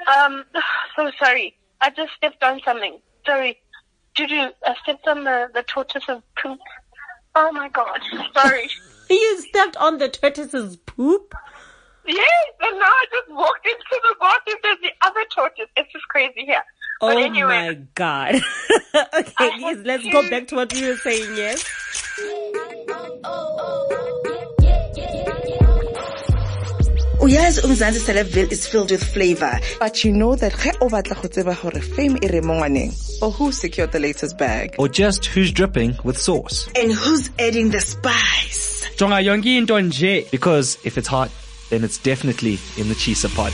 So sorry. I just stepped on something. Sorry. Did you step on the tortoise's poop? Oh my God. Sorry. You stepped on the tortoise's poop? Yes, and now I just walked into the bathroom. There's the other tortoise. It's just crazy here. Oh but anyway, my God. Okay, yes, let's go back to what we were saying, yes? Uyazi uMzansi Celebville is filled with flavor, but you know that ge o batla go tseba gore fame e re mo ngwaneng, or who secured the latest bag, or just who's dripping with sauce, and who's adding the spice. Jonga yonke into nje, because if it's hot, then it's definitely in the Chisa pod.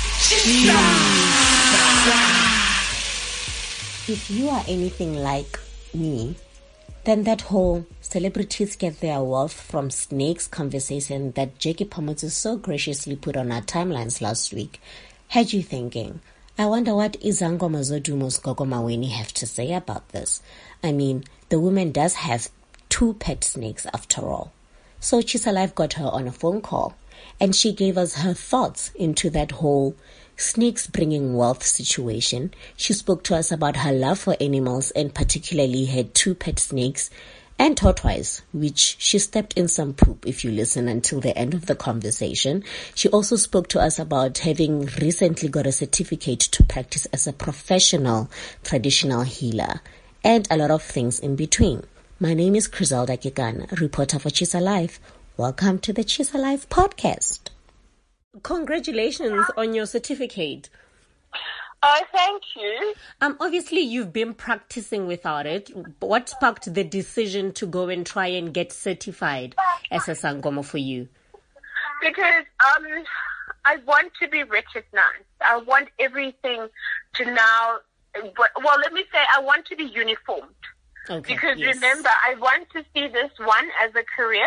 If you are anything like me, then that whole celebrities get their wealth from snakes conversation that Jackie Pomotso so graciously put on our timelines last week had you thinking, I wonder what Izangoma Zodumo's Gogo Maweni have to say about this. I mean, the woman does have 2 pet snakes after all. So Chisa Life got her on a phone call, and she gave us her thoughts into that whole snakes bringing wealth situation. She spoke to us about her love for animals and particularly had 2 pet snakes and tortoise, which she stepped in some poop if you listen until the end of the conversation. She also spoke to us about having recently got a certificate to practice as a professional traditional healer and a lot of things in between. My name is Griselda Kekana, reporter for Chisa Life. Welcome to the Chisa Life podcast. Congratulations on your certificate. Oh, thank you. Obviously you've been practicing without it. What sparked the decision to go and try and get certified as a Sangoma for you? Because I want to be recognized. I want everything to now, well, let me say I want to be uniformed. Okay, because yes. Remember, I want to see this, 1, as a career.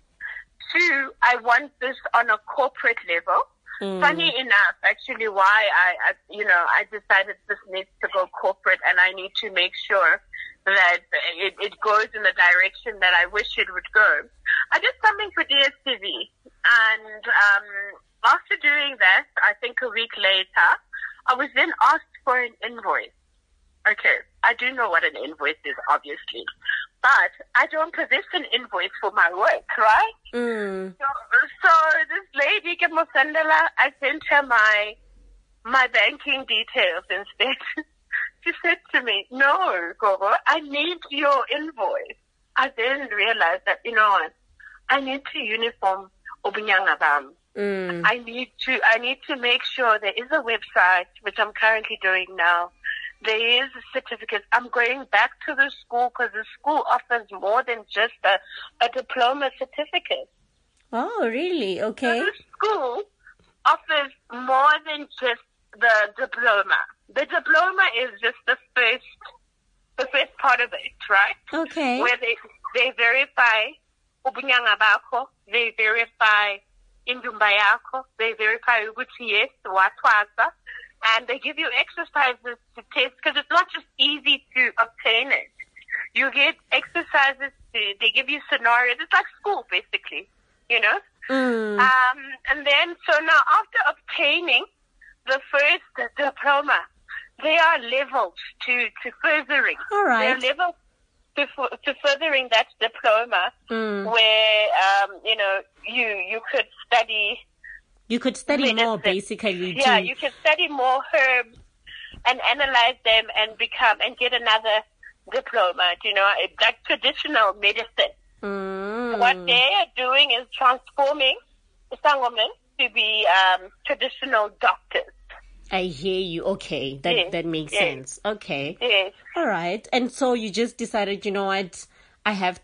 2, I want this on a corporate level. Funny enough, actually, why I decided this needs to go corporate, and I need to make sure that it goes in the direction that I wish it would go. I did something for DSTV, and after doing that, I think a week later, I was then asked for an invoice. Okay, I do know what an invoice is, obviously, but I don't possess an invoice for my work, right? So this lady, Kemosandela, I sent her my banking details instead. She said to me, no, Gogo, I need your invoice. I then realized that, you know what, I need to uniform Obunyangabam. I need to make sure there is a website, which I'm currently doing now. There is a certificate. I'm going back to the school because the school offers more than just a diploma certificate. Oh, really? Okay. So the school offers more than just the diploma. The diploma is just the first part of it, right? Okay. Where they verify ubunyanga bakho, they verify indumba yakho, they verify ukuthi yes, watwaza. And they give you exercises to test because it's not just easy to obtain it. You get exercises they give you scenarios. It's like school, basically, you know? And then, so now after obtaining the first diploma, there are levels to furthering. All right. There are levels to furthering that diploma where, you could study. You could study more, basically. Yeah, you could study more herbs and analyze them and get another diploma, like traditional medicine. What they are doing is transforming the Sangomen to be traditional doctors. I hear you. Okay, that makes sense. Okay. Yes. All right. And so you just decided, you know what, I have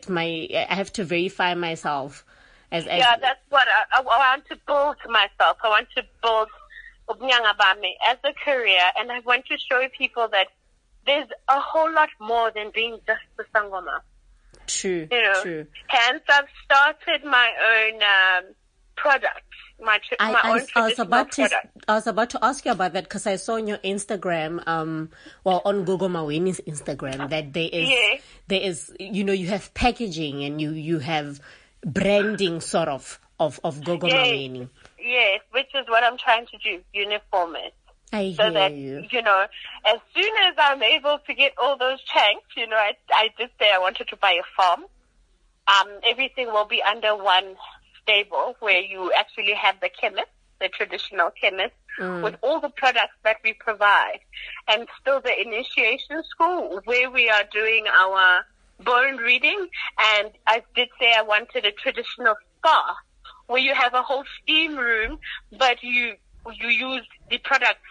to verify myself. Yeah, that's what I want to build myself. I want to build Ubunyangabame as a career, and I want to show people that there's a whole lot more than being just the Sangoma. True, true. Hence, I've started my own products. I was about to ask you about that because I saw on your Instagram, on Gogo Maweni's Instagram, that there is, you have packaging and you have branding sort of Gogo Maweni. Yes, which is what I'm trying to do, uniform it. I hear so that, you. As soon as I'm able to get all those tanks, I did say I wanted to buy a farm. Everything will be under one stable where you actually have the chemist, the traditional chemist, with all the products that we provide. And still the initiation school where we are doing our bone reading. And I did say I wanted a traditional spa where you have a whole steam room, but you use the products,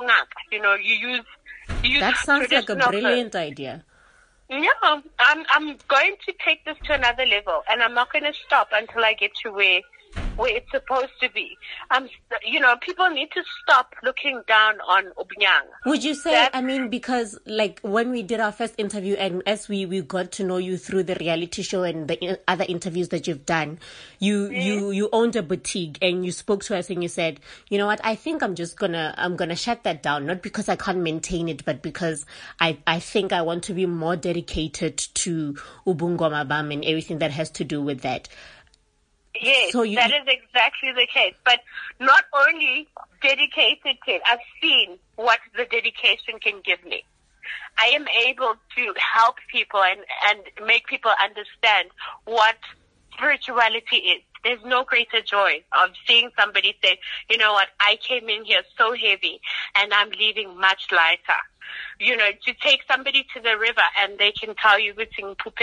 you use That sounds like a brilliant idea. Yeah, I'm going to take this to another level, and I'm not going to stop until I get to where it's supposed to be. People need to stop looking down on Obunyanga. Would you say, because like when we did our first interview and as we got to know you through the reality show and the other interviews that you've done, you owned a boutique and you spoke to us and you said, you know what, I think I'm gonna shut that down, not because I can't maintain it, but because I think I want to be more dedicated to Ubungoma Bam and everything that has to do with that. Yes, that is exactly the case. But not only dedicated to it, I've seen what the dedication can give me. I am able to help people and make people understand what spirituality is. There's no greater joy of seeing somebody say, you know what, I came in here so heavy and I'm leaving much lighter. To take somebody to the river and they can tell you, 1,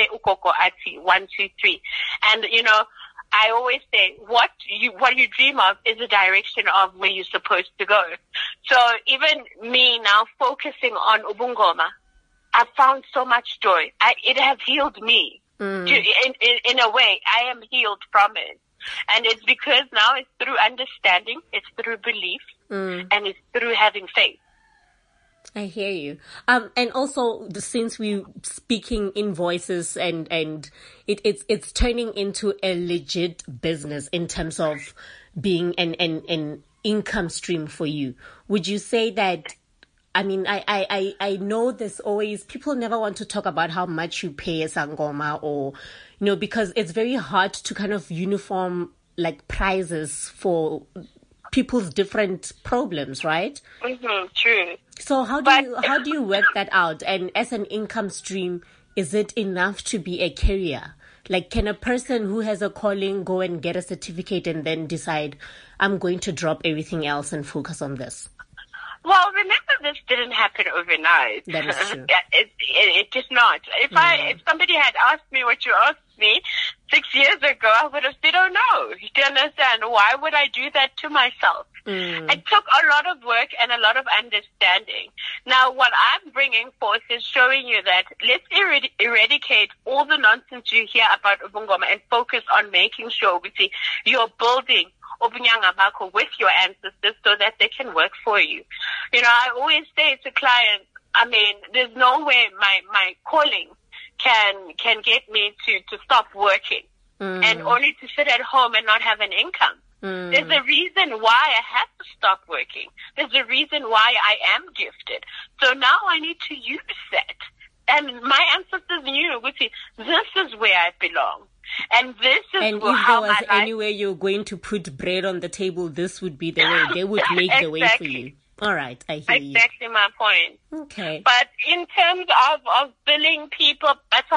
2, 3. And, I always say what you dream of is the direction of where you're supposed to go. So even me now focusing on Ubungoma, I've found so much joy. It has healed me. In a way, I am healed from it. And it's because now it's through understanding, it's through belief, and it's through having faith. I hear you. And also since we're speaking in voices and it's turning into a legit business in terms of being an income stream for you. Would you say that, I know there's always, people never want to talk about how much you pay as Sangoma or, because it's very hard to kind of uniform like prices for people's different problems, right? True. So how do you work that out? And as an income stream, is it enough to be a career? Like, can a person who has a calling go and get a certificate and then decide, I'm going to drop everything else and focus on this? Well, remember, this didn't happen overnight. That is true. It did not. If somebody had asked me what you asked me 6 years ago, I would have said, oh no. Do you understand? Why would I do that to myself? It took a lot of work and a lot of understanding. Now, what I'm bringing forth is showing you that let's eradicate all the nonsense you hear about Ubungoma and focus on making sure you're building Obunyanga Bako with your ancestors so that they can work for you. I always say to clients, there's no way my calling can get me to stop working and only to sit at home and not have an income. There's a reason why I had to stop working. There's a reason why I am gifted. So now I need to use that. And my ancestors knew, this is where I belong. And this is and how if there was my life... anywhere you're going to put bread on the table, this would be the way. They would make the way for you. All right, I hear you. Exactly my point. Okay. But in terms of billing people,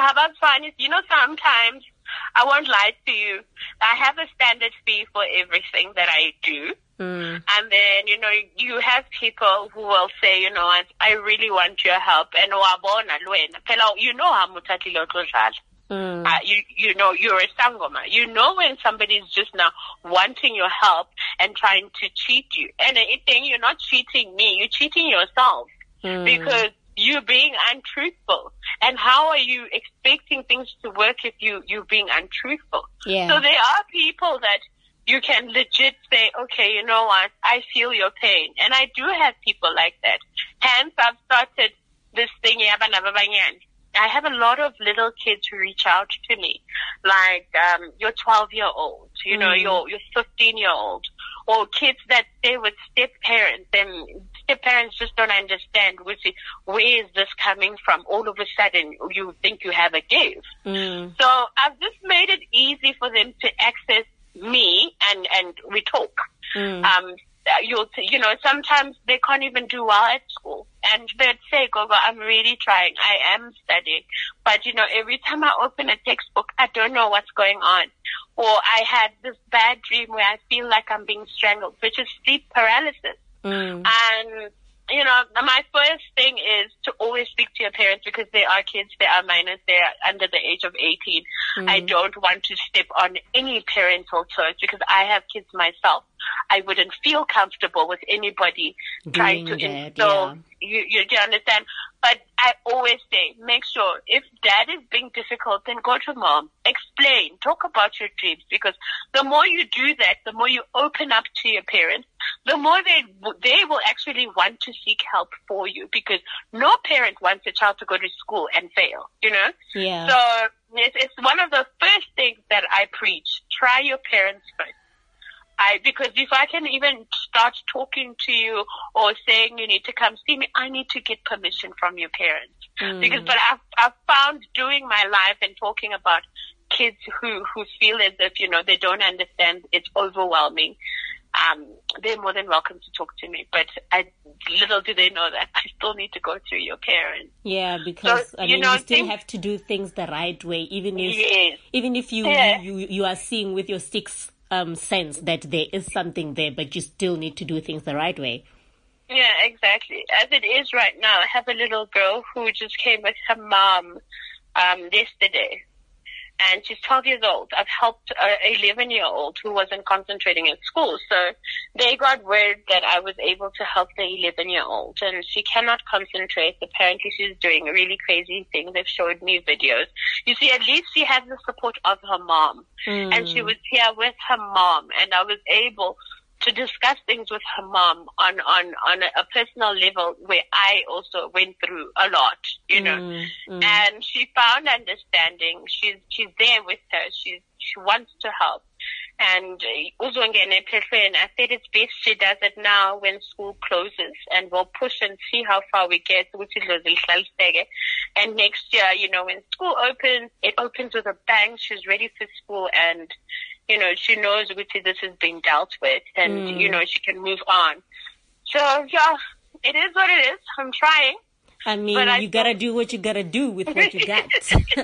sometimes, I won't lie to you, I have a standard fee for everything that I do. And then, you have people who will say, I really want your help. And you're a sangoma. When somebody's just now wanting your help and trying to cheat you. And you're not cheating me, you're cheating yourself. Because you're being untruthful. And how are you expecting things to work if you're being untruthful? Yeah. So there are people that you can legit say, okay, you know what, I feel your pain. And I do have people like that. Hence, I've started this thing, I have a lot of little kids who reach out to me, like your 12-year-old, your 15-year-old, or kids that stay with step-parents, and step-parents just don't understand, where is this coming from? All of a sudden, you think you have a gift. So I've just made it easy for them to access me, and we talk. sometimes they can't even do well at school. And they'd say, Gogo, I'm really trying. I am studying. But, every time I open a textbook, I don't know what's going on. Or I had this bad dream where I feel like I'm being strangled, which is sleep paralysis. And, my first thing is to always speak to your parents, because they are kids, they are minors, they are under the age of 18. I don't want to step on any parental toes, because I have kids myself. I wouldn't feel comfortable with anybody trying to instill. You understand? But I always say, make sure if dad is being difficult, then go to mom, explain, talk about your dreams, because the more you do that, the more you open up to your parents, the more they will actually want to seek help for you, because no parent wants a child to go to school and fail, Yeah. So it's one of the first things that I preach. Try your parents first. Because if I can even start talking to you or saying you need to come see me, I need to get permission from your parents. But I've found doing my life and talking about kids who feel as if, they don't understand, it's overwhelming. They're more than welcome to talk to me, but little do they know that I still need to go through your parents. Yeah, because you still have to do things the right way, even if you are seeing with your sixth sense that there is something there, but you still need to do things the right way. Yeah, exactly. As it is right now, I have a little girl who just came with her mom yesterday. And she's 12 years old. I've helped an 11-year-old who wasn't concentrating at school. So they got word that I was able to help the 11-year-old. And she cannot concentrate. Apparently she's doing really crazy things. They've showed me videos. You see, at least she has the support of her mom. And she was here with her mom. And I was able to discuss things with her mom on a personal level, where I also went through a lot, and she found understanding. She's there with her. She wants to help. And I said it's best she does it now when school closes, and we'll push and see how far we get, which is and next year, when school opens, it opens with a bang. She's ready for school, and she knows which this is being dealt with, and, she can move on. So, yeah, it is what it is. I'm trying. I mean, you gotta do what you gotta do with what you got.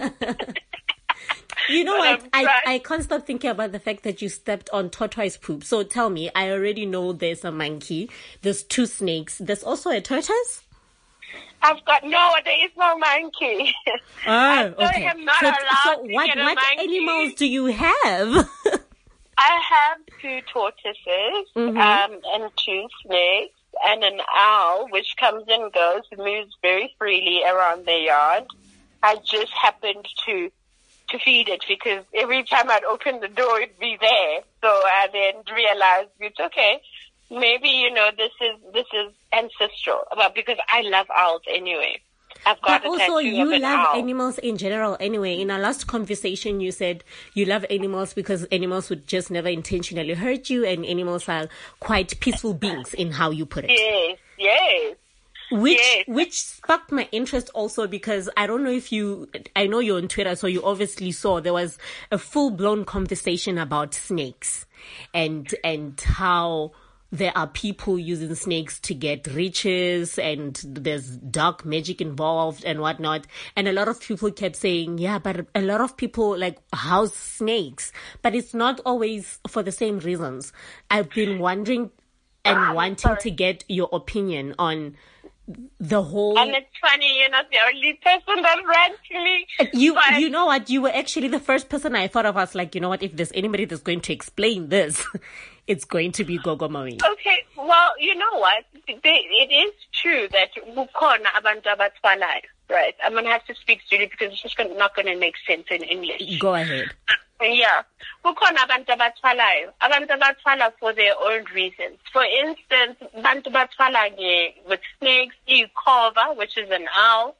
You know what? I can't stop thinking about the fact that you stepped on tortoise poop. So tell me, I already know there's a monkey, there's 2 snakes, there's also a tortoise? There is no monkey. Oh, okay. I'm not allowed so to what get a monkey. animals do you have? I have 2 tortoises, and 2 snakes, and an owl, which comes and goes, moves very freely around the yard. I just happened to feed it, because every time I'd open the door, it'd be there. So I then realized it's okay. Maybe, this is ancestral, but because I love owls anyway. I've got but also, you love animals in general anyway. In our last conversation, you said you love animals because animals would just never intentionally hurt you, and animals are quite peaceful beings in how you put it. Yes. Which sparked my interest also, because I don't know I know you're on Twitter, so you obviously saw there was a full-blown conversation about snakes and how there are people using snakes to get riches, and there's dark magic involved and whatnot. And a lot of people kept saying, yeah, but a lot of people house snakes, but it's not always for the same reasons. I've been wondering and wanting to get your opinion on the whole. And it's funny, you're not the only person that ran to me. You know what? You were actually the first person I thought of. I was like, you know what? If there's anybody that's going to explain this, it's going to be Gogo Maui. Okay, well, you know what? It is true that kukhona abantu abathwalayo, right? I'm going to have to speak slowly because it's just not going to make sense in English. Go ahead. Yeah. Kukhona abantu abathwalayo. Abantu abathwala for their own reasons. For instance, abantu bathwala with snakes, ikova, which is an owl,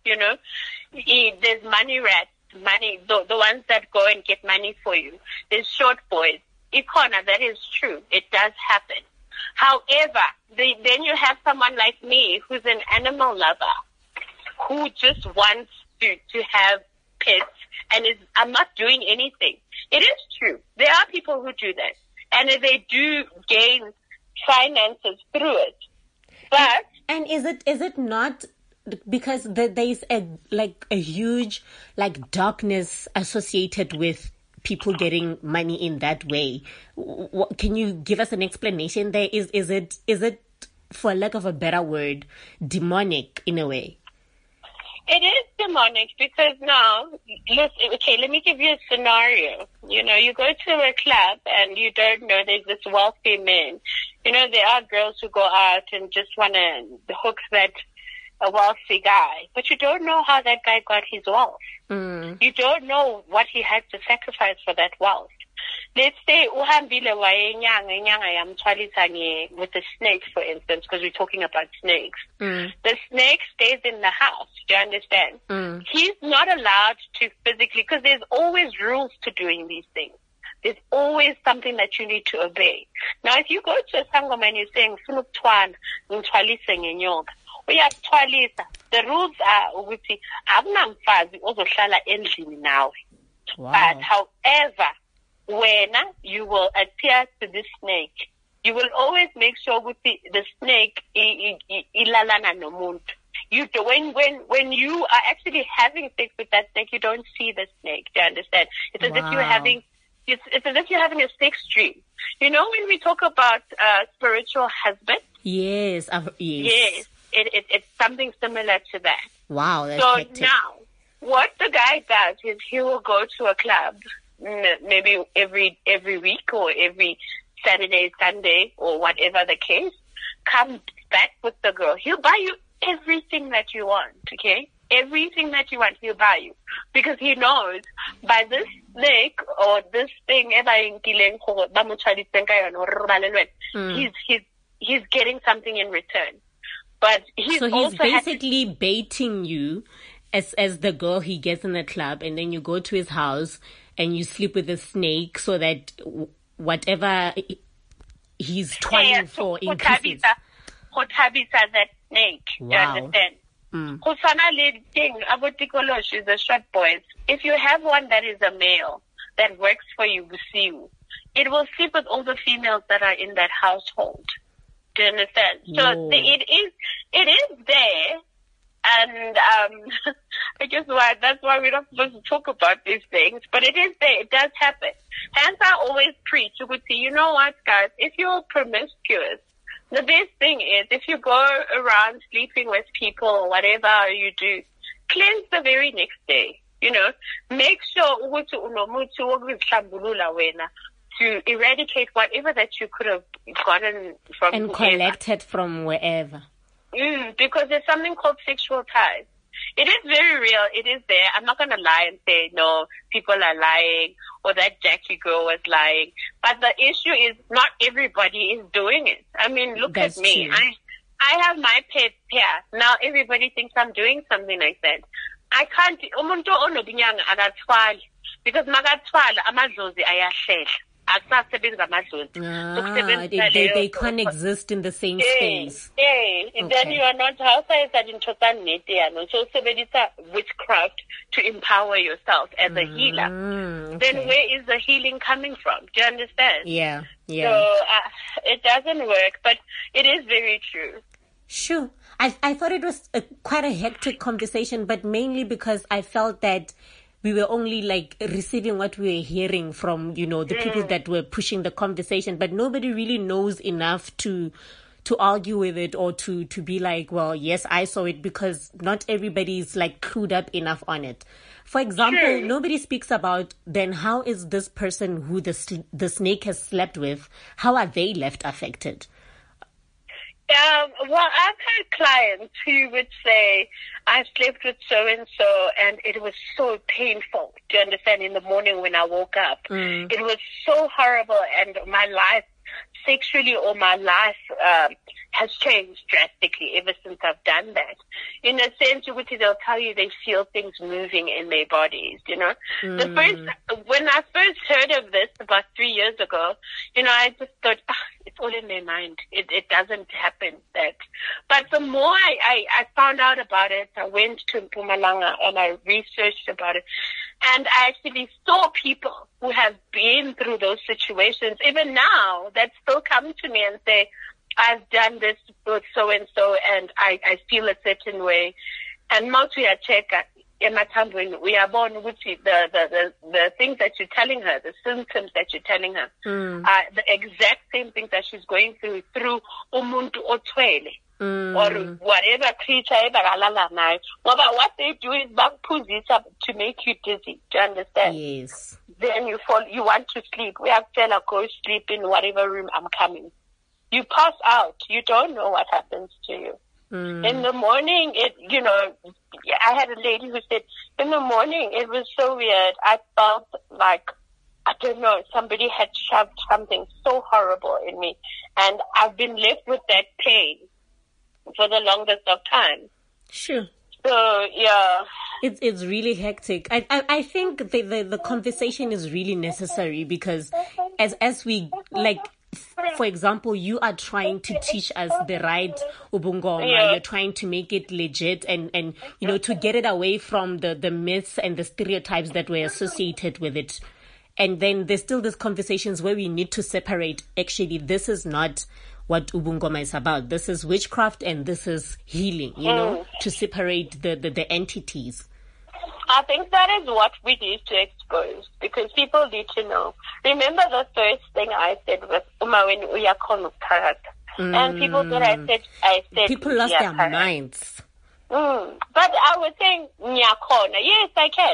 There's money rats, the ones that go and get money for you. There's short boys. Ikona, that is true. It does happen. However, then you have someone like me who's an animal lover who just wants to have pets, and I'm not doing anything. It is true. There are people who do that, and they do gain finances through it. But and is it not because there's a huge darkness associated with people getting money in that way? Can you give us an explanation there? Is it, for lack of a better word, demonic in a way? It is demonic because now, listen, okay, let me give you a scenario. You know, you go to a club and you don't know there's this wealthy man. You know, there are girls who go out and just want to hook a wealthy guy, but you don't know how that guy got his wealth. You don't know what he had to sacrifice for that wealth. Let's say uhambile wayenyanga yamthwalisa with the snake, for instance, because we're talking about snakes. The snake stays in the house. Do you understand? He's not allowed to physically, because there's always rules to doing these things. There's always something that you need to obey. Now, if you go to a sangoma and you're saying, the rules are ukuthi akunamfazi ozohlala endlini nawe. But however, when you will adhere to this snake, you will always make sure with the snake ilalana nomuntu. When you are actually having sex with that snake, you don't see the snake. Do you understand? It's as if you're having it's as if you're having a sex dream. You know, when we talk about spiritual husband? Yes. Yes. It's something similar to that. Wow, that's so hectic. Now, what the guy does is he will go to a club, maybe every week or every Saturday, Sunday, or whatever the case, come back with the girl. He'll buy you everything that you want, okay? Everything that you want, he'll buy you. Because he knows by this snake or this thing, he's getting something in return. But he's basically baiting you as the girl he gets in the club, and then you go to his house and you sleep with the snake so that whatever he's trying for increases. That snake, wow. You understand? Is the short boys. If you have one that is a male that works for you, it will sleep with all the females that are in that household. Do you understand? So it is there, and I guess that's why we're not supposed to talk about these things. But it is there. It does happen. Hence, I always preach. You know what, guys? If you're promiscuous, the best thing is if you go around sleeping with people or whatever you do, cleanse the very next day. You know, make sure to eradicate whatever that you could have gotten from and collected from wherever. Because there's something called sexual ties. It is very real. It is there. I'm not going to lie and say, no, people are lying or that Jackie girl was lying. But the issue is not everybody is doing it. I mean, look at me. True. I have my pet here. Now everybody thinks I'm doing something like that. I can't. Because magatwala amadlozi ayahlela. They can't exist in the same space. Then you are not outside that in so witchcraft to empower yourself as a healer. Okay. Then where is the healing coming from? Do you understand? Yeah. So it doesn't work, but it is very true. Sure. I thought it was quite a hectic conversation, but mainly because I felt that we were only receiving what we were hearing from, the people that were pushing the conversation, but nobody really knows enough to argue with it or to be like, well, yes, I saw it, because not everybody's clued up enough on it. For example, nobody speaks about then how is this person who the snake has slept with, how are they left affected? Well, I've had clients who would say, I slept with so-and-so and it was so painful. Do you understand? In the morning when I woke up, it was so horrible, and my life sexually or my life has changed drastically ever since I've done that. In a sense, which they'll tell you they feel things moving in their bodies, when I first heard of this about 3 years ago, I just thought, it's all in their mind. It doesn't happen that. But the more I found out about it, I went to Mpumalanga and I researched about it. And I actually saw people who have been through those situations, even now, that still come to me and say, I've done this with so-and-so and I feel a certain way. And once we are checked, we are born with the things that you're telling her, the symptoms that you're telling her, are the exact same things that she's going through umuntu otwele. Or whatever creature what they do is to make you dizzy. Do you understand? Yes. Then you want to sleep. We have to go sleep in whatever room I'm coming. You pass out. You don't know what happens to you. In the morning, I had a lady who said, in the morning, it was so weird. I felt like, I don't know, somebody had shoved something so horrible in me. And I've been left with that pain for the longest of time. Sure. So, yeah. It's really hectic. I think the conversation is really necessary because as we, like, for example, you are trying to teach us the right ubungoma. Yeah. You're trying to make it legit and to get it away from the myths and the stereotypes that were associated with it. And then there's still these conversations where we need to separate. Actually, this is not what ubungoma is about. This is witchcraft and this is healing, to separate the entities. I think that is what we need to expose because people need to know. Remember the first thing I said was when we are and people thought I said people lost their minds. But I was saying nyakona. Yes, I can.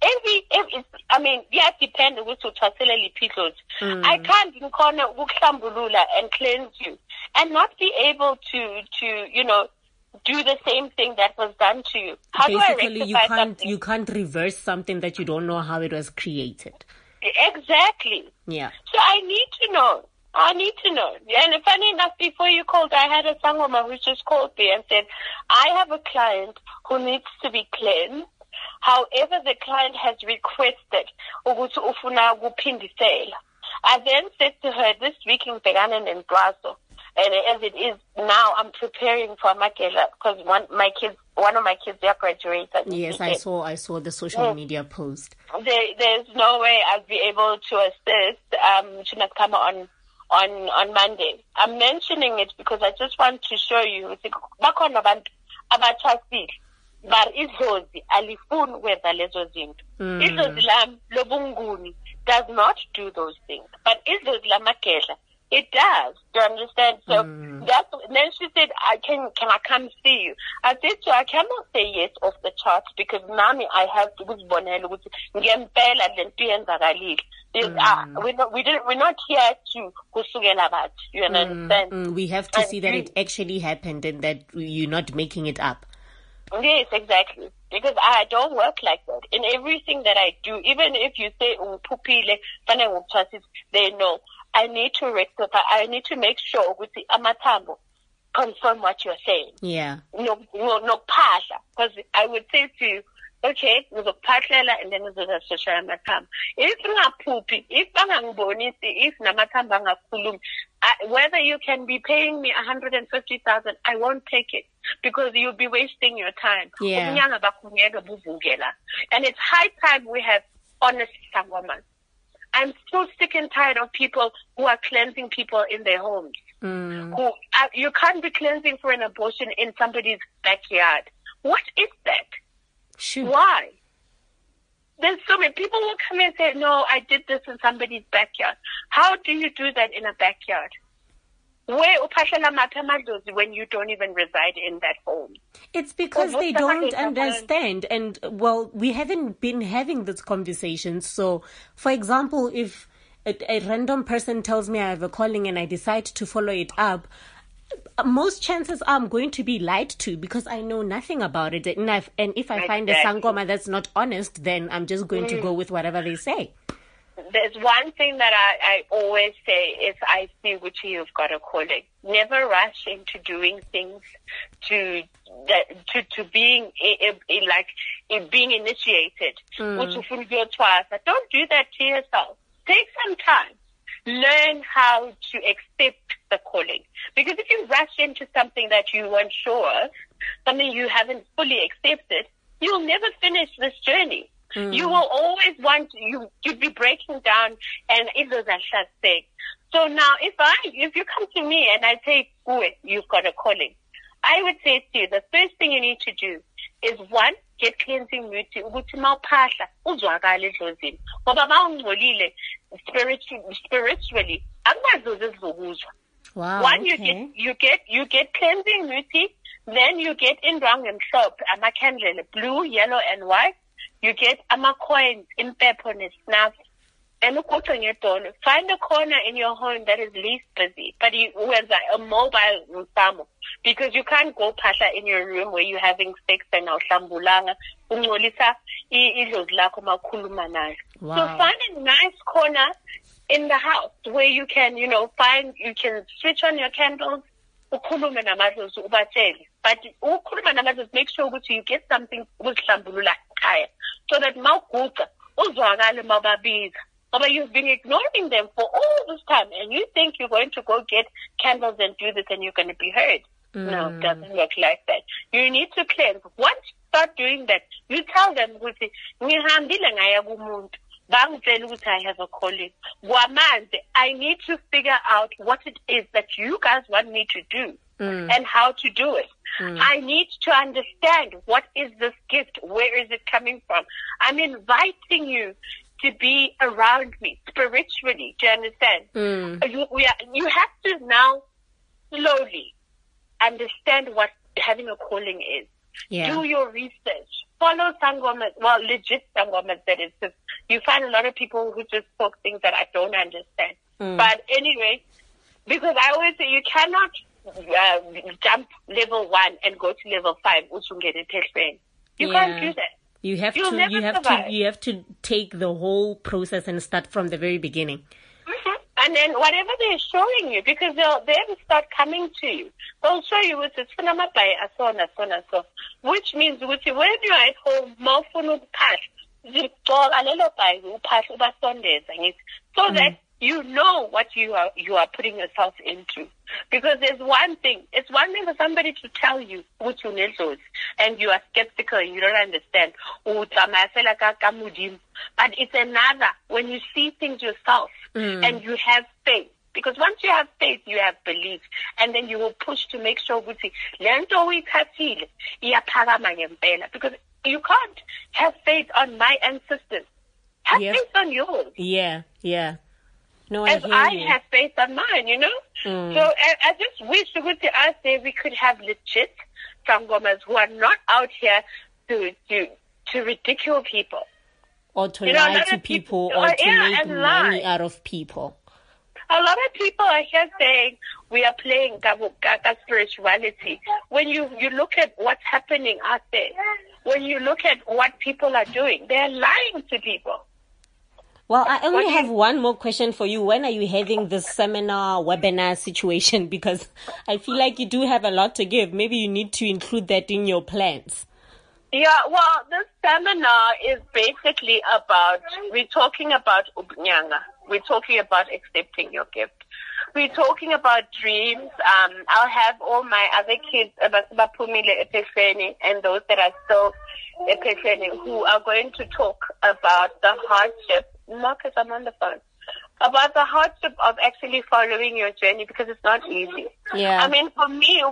Yeah, depend on which people. I can't in corner uklambulula and cleanse you and not be able to do the same thing that was done to you. How Basically, do I rectify you can't reverse something that you don't know how it was created. Exactly. Yeah. So I need to know. And funny enough, before you called, I had a sangoma who just called me and said, I have a client who needs to be cleansed. However, the client has requested ukuthi ufuna ukuphindisela. I then said to her, this week in Peganen and Dwaso, and as it is now, I'm preparing for Makela because one of my kids they are graduating. Yes, I saw the social media post. There's no way I'll be able to assist. She must come on Monday. I'm mentioning it because I just want to show you. Bakhona abantu abathwasile. But idlozi alifuni ukwenza lezo zinto. Idlozi lam lobunguni does not do those things. But idlozi lamagedla, it does. Do you understand? So then she said, can I come see you? I said to her, I cannot say yes off the charts because nami I have to ukuzibonela ukuthi ngempela lento yenzakalile. We're not here to kusukela bathu. You understand? We have to see that it actually happened and that you're not making it up. Yes, exactly. Because I don't work like that. In everything that I do, even if you say they know. I need to rectify. I need to make sure with the amatambo confirm what you're saying. Yeah. No pasha. Because I would say to you, okay, and then social amatam. If whether you can be paying me 150,000, I won't take it because you'll be wasting your time. Yeah. And it's high time we have honest sangomas. I'm so sick and tired of people who are cleansing people in their homes. You can't be cleansing for an abortion in somebody's backyard. What is that? Sure. Why? There's so many people will come and say, no, I did this in somebody's backyard. How do you do that in a backyard? Where when you don't even reside in that home? It's because they don't understand. And, well, we haven't been having this conversation. So, for example, if a random person tells me I have a calling and I decide to follow it up, most chances are I'm going to be lied to because I know nothing about it. And if I find a sangoma that's not honest, then I'm just going to go with whatever they say. There's one thing that I always say is I see which you've got a calling. Never rush into doing things to being being initiated. Don't do that to yourself. Take some time. Learn how to accept the calling. Because if you rush into something that you weren't sure of, something you haven't fully accepted, you'll never finish this journey. You will always want you'd be breaking down, and it was a sad thing. So now, if you come to me and I say, you've got a calling, I would say to you, the first thing you need to do is, one, get cleansing beauty. Ukuthi mawuphahla uzwakale edlozini. Ngoba mawungcolile spiritually, akunazuzo ezizokuzwa. Wow. One, you get cleansing beauty, then you get indwang emhlophe, amakhandlela, blue, yellow, and white. You get coins in pepper and snuff. And find a corner in your home that is least busy, but with a mobile Nsamo, because you can't go pasha in your room where you're having sex and uhlambulanga ungcolisa idlozi lakho makhuluma nayo. So find a nice corner in the house where you can, you can switch on your candles, ukhulume namadlozi ubatshele. But ukhuluma namadlozi, make sure that you get something ukuhlambulula ekhaya, so that mawuguqa uzwakale mababiza. But you've been ignoring them for all this time, and you think you're going to go get candles and do this and you're going to be heard. No, it doesn't work like that. You need to cleanse. Once you start doing that, you tell them, I have a calling. I need to figure out what it is that you guys want me to do and how to do it. I need to understand, what is this gift? Where is it coming from? I'm inviting you to be around me spiritually. Do you understand? You have to now slowly understand what having a calling is. Yeah. Do your research. Follow sangomas, legit sangomas, that is. You find a lot of people who just talk things that I don't understand. But anyway, because I always say you cannot jump level 1 and go to level 5. You can't do that. You have to take the whole process and start from the very beginning. And then whatever they're showing you, because they'll then start coming to you. They'll show you with which means when you're at home, so that you know what you are putting yourself into. Because there's one thing. It's one thing for somebody to tell you what you need, and you are skeptical and you don't understand. But it's another when you see things yourself and you have faith. Because once you have faith, you have belief. And then you will push to make sure because you can't have faith on my ancestors. Have faith on yours. Yeah. No, as I have faith on mine, So I just wish us there we could have legit sangomas who are not out here to ridicule people. Or to lie to people or to make money out of people. A lot of people are here saying we are playing Gaga spirituality. When you look at what's happening out there, when you look at what people are doing, they're lying to people. Well, I only have one more question for you. When are you having this seminar, webinar situation? Because I feel like you do have a lot to give. Maybe you need to include that in your plans. Yeah, well, this seminar is basically we're talking about ubunyanga. We're talking about accepting your gift. We're talking about dreams. I'll have all my other kids, Bapumile Epifeni, and those that are still Epifeni, who are going to talk about the hardship. Marcus, I'm on the phone. About the hardship of actually following your journey, because it's not easy. Yeah. I mean, for me,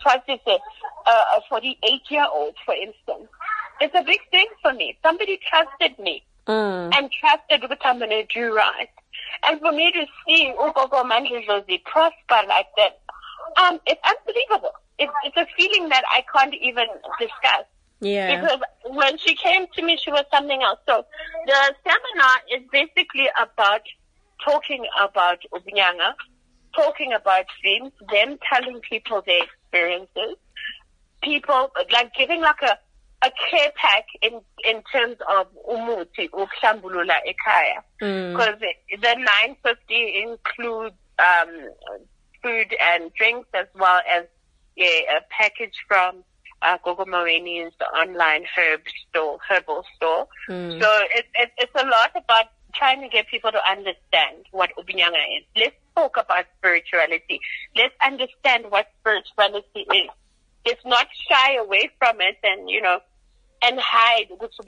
a 48-year-old, for instance, it's a big thing for me. Somebody trusted me and trusted what I'm going to do right. And for me to see Ugogo Mandlozi prosper like that, it's unbelievable. It's a feeling that I can't even discuss. Yeah. Because when she came to me, she was something else. So the seminar is basically about talking about ubunyanga, talking about dreams, them telling people their experiences, people like giving like a care pack in terms of umuti ukuhlambulula ekhaya, because the 950 includes food and drinks as well as a package from Gogo Maweeni's online herbal store. So it's a lot about trying to get people to understand what ubunyanga is. Let's talk about spirituality. Let's understand what spirituality is. It's not shy away from it and, and hide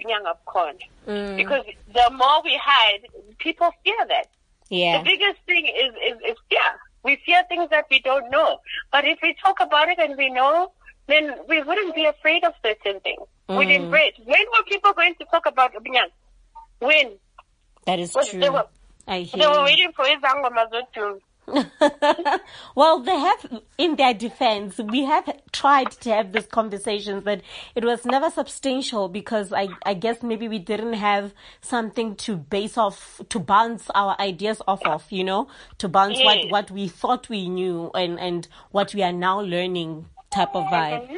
because the more we hide, people fear that. Yeah. The biggest thing is fear. We fear things that we don't know. But if we talk about it and we know, then we wouldn't be afraid of certain things. We'd embrace. When were people going to talk about Ubinyang? When? That is true. They were waiting for Izangoma to... Well, they have, in their defense, we have tried to have this conversation, but it was never substantial because I guess maybe we didn't have something to base off, to bounce our ideas off of, you know, to bounce what we thought we knew and what we are now learning type of vibe.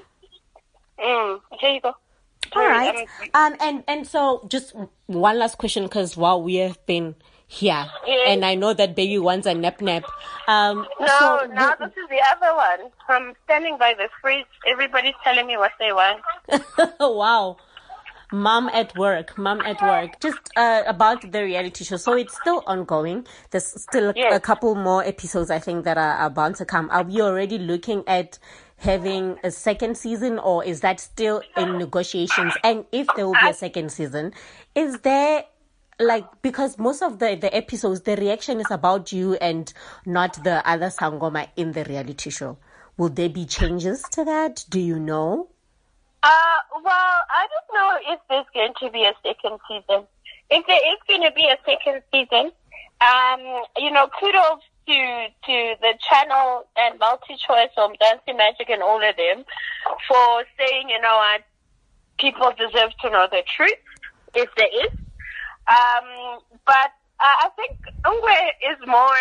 Here you go. All right. And so just one last question, because we have been here, and I know that baby wants a nap. No, this is the other one. I'm standing by the fridge. Everybody's telling me what they want. Wow. Mom at work. Just about the reality show. So it's still ongoing. There's still a couple more episodes, I think, that are bound to come. Are we already looking at having a second season, or is that still in negotiations? And if there will be a second season, is there... because most of the episodes, the reaction is about you and not the other Sangoma in the reality show. Will there be changes to that? Do you know? Well, I don't know if there's going to be a second season. If there is going to be a second season, kudos to the channel and MultiChoice or Dancing Magic and all of them for saying, you know what, people deserve to know the truth, if there is. But I think Ungwe is more...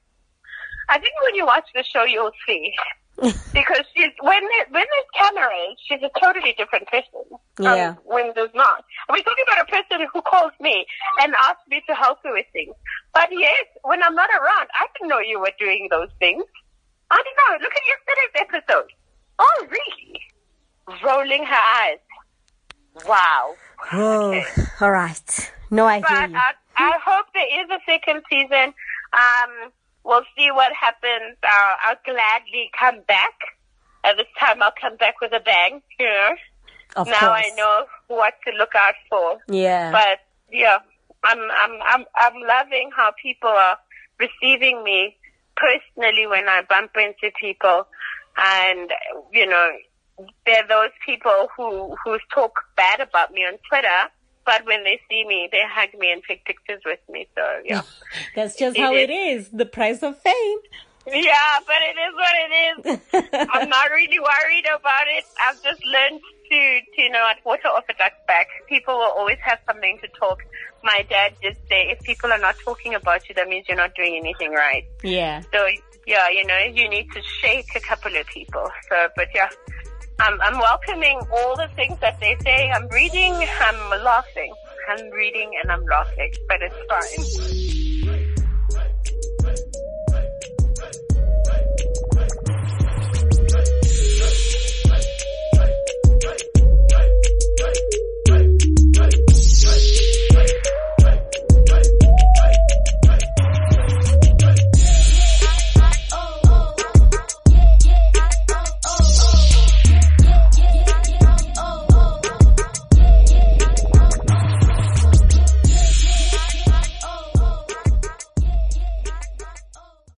I think when you watch the show, you'll see. Because when there's cameras, she's a totally different person. When there's not. We're talking about a person who calls me and asks me to help her with things. But yes, when I'm not around, I didn't know you were doing those things. I don't know. Look at yesterday's episode. Oh, really? Rolling her eyes. Wow. Oh, okay. All right. No, I hear you. I hope there is a second season. We'll see what happens. I'll gladly come back. This time I'll come back with a bang, you know. Of now course. I know what to look out for. Yeah. But yeah, I'm loving how people are receiving me personally when I bump into people, and you know, there are those people who talk bad about me on Twitter. But when they see me, they hug me and take pictures with me. So, yeah. That's just how it is. The price of fame. Yeah, but it is what it is. I'm not really worried about it. I've just learned to water off a duck's back. People will always have something to talk. My dad did say, if people are not talking about you, that means you're not doing anything right. Yeah. So, yeah, you need to shake a couple of people. So, but yeah. I'm welcoming all the things that they say. I'm reading, I'm laughing. I'm reading and I'm laughing, but it's fine.